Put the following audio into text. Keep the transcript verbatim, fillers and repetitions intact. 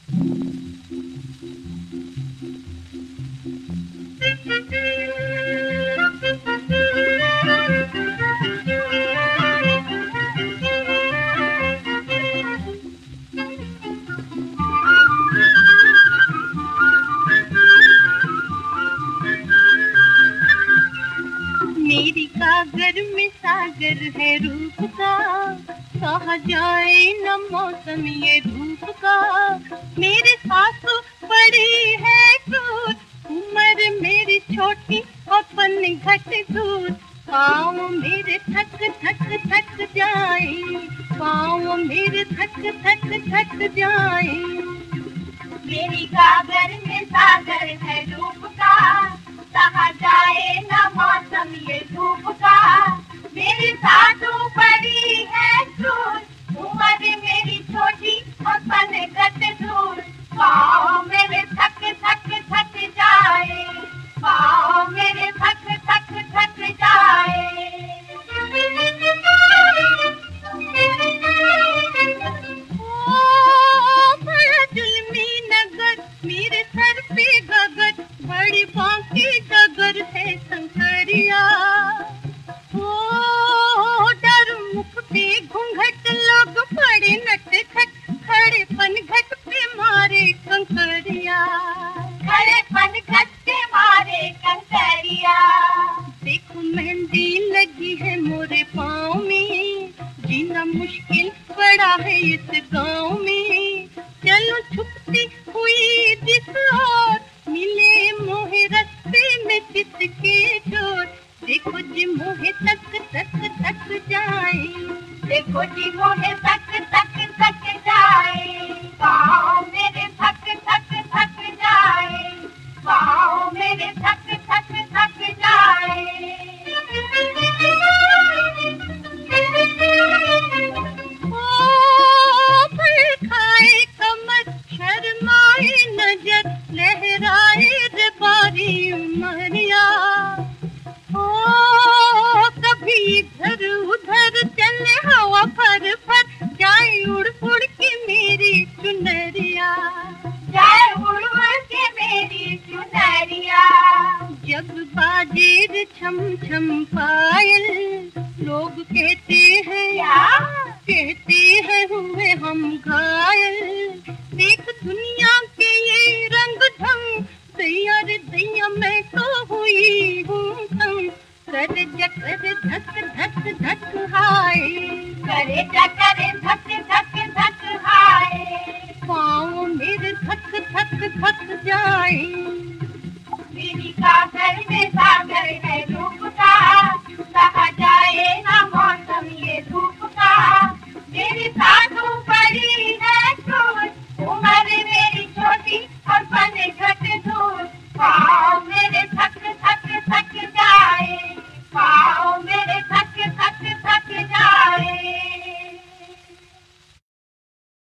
मेरी कागर में सागर है रूप का, कहा जाए न मौसम ये धूप का। मेरे सासू बड़ी है क्रूर, उम्र मेरी छोटी अपन घट दूर। पाँव मेरे थक थक थक जाए, पाँव मेरे थक थक थक जाए। मेरी कागर में सागर है रूप का, कहा जाए न मौसम ये धूप का। मेरी सासू बड़ी है क्रूर, उम्र मेरी छोटी अपन घट दूर। पाँव मेरे थक थक थक जाए, पाँव मेरे थक थक थक जाए। ओ बड़ा जुल्मी नगर, मेरे सर पे गगर, बड़ी बांकी डगर है संकरिया। ओ डर मुख पे घूंघट, लोग बड़े नटखट, खड़े पनघट पे मारे कंकरिया। खड़े पनघट पे मारे कंकरिया। देखो मेहंदी लगी है मोरे पाँव में, जीना मुश्किल पड़ा है इस गाँव में। चलो छुपती हुई जिस ओर, मिले मोहे रस्ते में किसके डोर। देखो जी मोहे तक तक तक जाए, देखो जी मोहे तक तक तक जाए। पाँव मेरे थक थक थक जाए, पाँव मेरे थक थक थक जाए। ओ फल खाए कमर, शर्माए नजर, लहराए रे बारी उमरिया। ओ कभी इधर उधर चले हवा फर फर, जाए उड़ उड़ के मेरी चुनरिया। जाए उड़ उड़ के मेरी चुनरिया। जब बाजेर छम छम पायल, लोग कहते हैं क्या? कहते हैं हुए हम घायल। देख दुनिया के ये रंग ढंग, दैया रे दैया मैं तो हुई हूँ तंग। कर जकर धक धक धक हाय, करे जकर धक धक धक हाय। पाँव मेरे धक धक धक जाए।